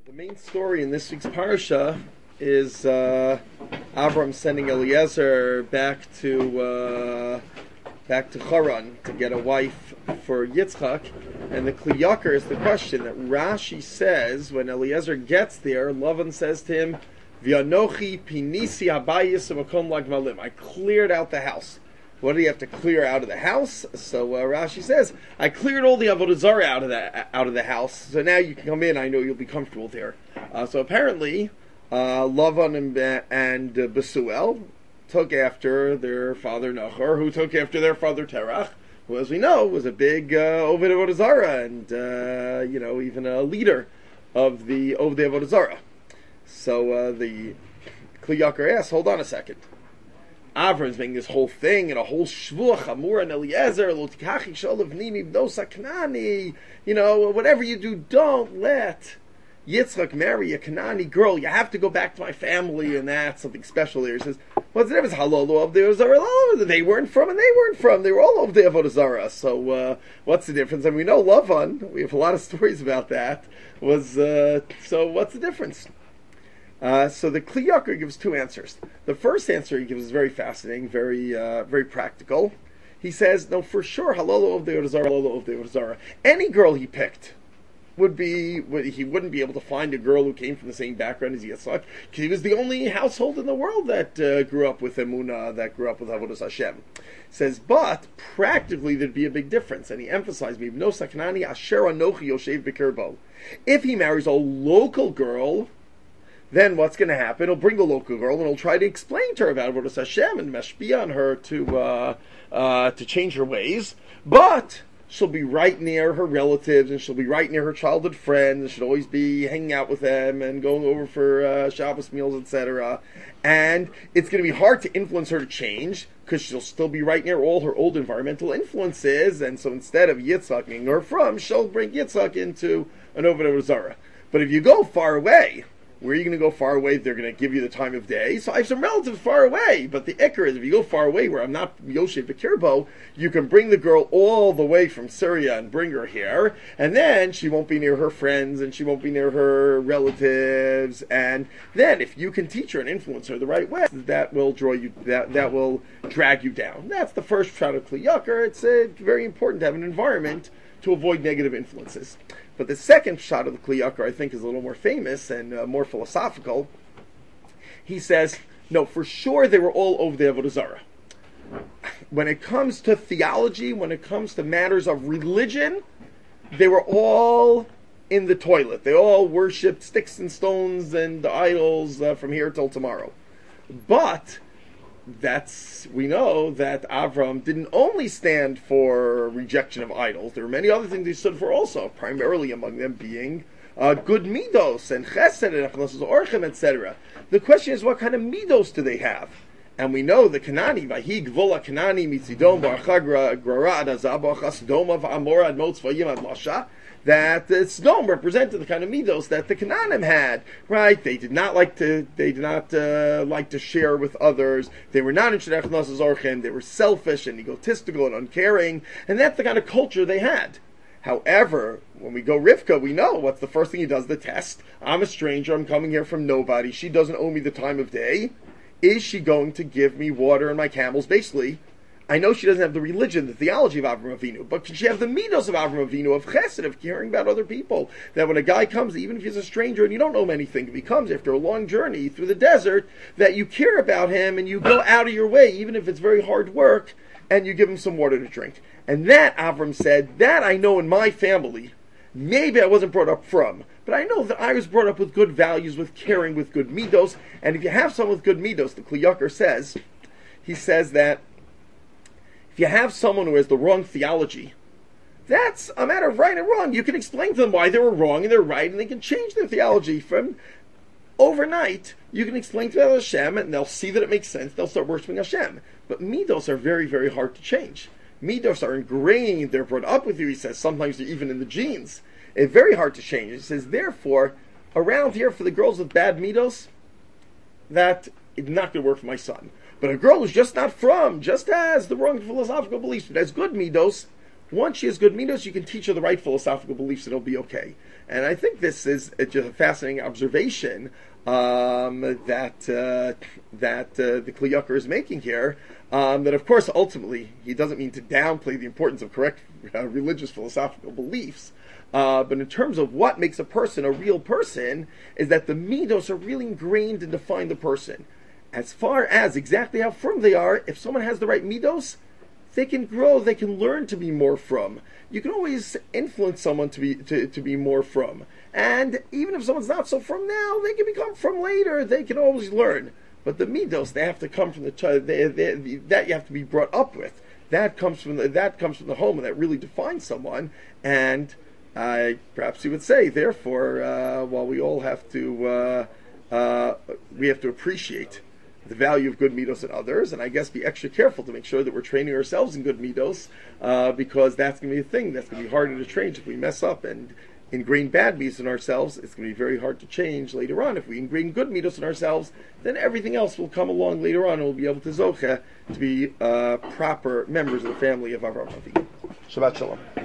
The main story in this week's parsha is Avram sending Eliezer back to Haran to get a wife for Yitzchak, and the Kli Yakar is the question that Rashi says when Eliezer gets there. Lavan says to him, "V'anochi pinisi habayis u'makom lagmalim." I cleared out the house. What do you have to clear out of the house? So Rashi says, I cleared all the avodah zarah out of the house. So now you can come in. I know you'll be comfortable there. So apparently, Lavan and Besuel took after their father Nachor, who took after their father Terach, who, as we know, was a big Oved avodah zarah and even a leader of the Oved avodah zarah. So the Kli Yakar asks, hold on a second. Avram's making this whole thing and a whole shvuah chamur and Eliezer lo tikachi sholav nimi b'nosa Kanani. Whatever you do, don't let Yitzchak marry a Kanani girl. You have to go back to my family, and that's something special there. He says, what's the difference? Halolo of the avodah zarah. They weren't from, and they weren't from. They were all of the avodah zarah. So what's the difference? And we know Lavan. We have a lot of stories about that. So what's the difference? So the Kli Yakar gives two answers. The first answer he gives is very fascinating, very practical. He says, no, for sure, halolo of the avodah zarah, halolo of the avodah zarah. Any girl he picked he wouldn't be able to find a girl who came from the same background as Yitzchak, because he was the only household in the world that grew up with Emunah, that grew up with Avodas Hashem. Says, but practically there'd be a big difference, and he emphasized, no sakanani asher anochi yoshev b'kirbo. If he marries a local girl, then what's going to happen? He'll bring the local girl and he'll try to explain to her about Avodas Hashem and mashpia on her to change her ways. But she'll be right near her relatives and she'll be right near her childhood friends and she'll always be hanging out with them and going over for Shabbos meals, etc. And it's going to be hard to influence her to change because she'll still be right near all her old environmental influences. And so instead of Yitzchak being her from, she'll bring Yitzchak into an Oved avodah zarah. But if you go far away, where are you going to go far away? They're going to give you the time of day. So I have some relatives far away. But the ikar is, if you go far away where I'm not Yoshev B'Kirbo, you can bring the girl all the way from Syria and bring her here. And then she won't be near her friends and she won't be near her relatives. And then if you can teach her and influence her the right way, that will that will drag you down. That's the first shot of Kli Yakar. It's very important to have an environment to avoid negative influences. But the second shot of the Kli Yakar, I think, is a little more famous and more philosophical. He says, no, for sure they were all over the avodah zarah. When it comes to theology, when it comes to matters of religion, they were all in the toilet. They all worshipped sticks and stones and idols from here till tomorrow. But we know that Avram didn't only stand for rejection of idols. There were many other things he stood for also, primarily among them being good midos and chesed and echnos orchem, etc. The question is, what kind of midos do they have? And we know the Kanani, Vahi Gvola Kanani Mitzidom Barcha Grara Ad Azab Chasdoma V'Amora Ad Motz Vayim Ad Lasha, that Sdom represented the kind of midos that the Canaanim had, right? They did not like to share with others. They were not in Shedech Nosas Orchem. They were selfish and egotistical and uncaring, and that's the kind of culture they had. However, when we go Rivka, we know what's the first thing he does, the test. I'm a stranger, I'm coming here from nobody, she doesn't owe me the time of day. Is she going to give me water and my camels? Basically, I know she doesn't have the religion, the theology of Avram Avinu, but can she have the midos of Avram Avinu, of chesed, of caring about other people? That when a guy comes, even if he's a stranger and you don't know him anything, if he comes after a long journey through the desert, that you care about him and you go out of your way, even if it's very hard work, and you give him some water to drink. And that, Avram said, that I know in my family, maybe I wasn't brought up from, but I know that I was brought up with good values, with caring, with good midos, and if you have someone with good midos, the Kli Yakar says, he says that if you have someone who has the wrong theology, that's a matter of right and wrong. You can explain to them why they were wrong and they're right, and they can change their theology from overnight. You can explain to them Hashem, and they'll see that it makes sense. They'll start worshiping Hashem. But midos are very, very hard to change. Midos are ingrained. They're brought up with you. He says sometimes they're even in the genes. It's very hard to change. He says, therefore, around here for the girls with bad midos, that is not going to work for my son. But a girl who's just not from, just has the wrong philosophical beliefs, but has good midos, once she has good midos, you can teach her the right philosophical beliefs and it'll be okay. And I think this is just a fascinating observation that the Kli Yakar is making here. That of course, ultimately, he doesn't mean to downplay the importance of correct religious philosophical beliefs. But in terms of what makes a person a real person, is that the midos are really ingrained and define the person. As far as exactly how firm they are, if someone has the right midos, they can grow, they can learn to be more from. You can always influence someone to be more from. And even if someone's not so from now, they can become from later. They can always learn. But the midos, they have to come from the child. That you have to be brought up with. That comes from the home, and that really defines someone. And perhaps you would say, therefore, while we all have to, we have to appreciate the value of good midos in others, and I guess be extra careful to make sure that we're training ourselves in good midos, because that's going to be a thing that's going to be harder to change if we mess up and ingrain bad midos in ourselves. It's going to be very hard to change later on. If we ingrain good midos in ourselves, then everything else will come along later on, and we'll be able to zocha to be proper members of the family of Avraham Avinu. Shabbat Shalom.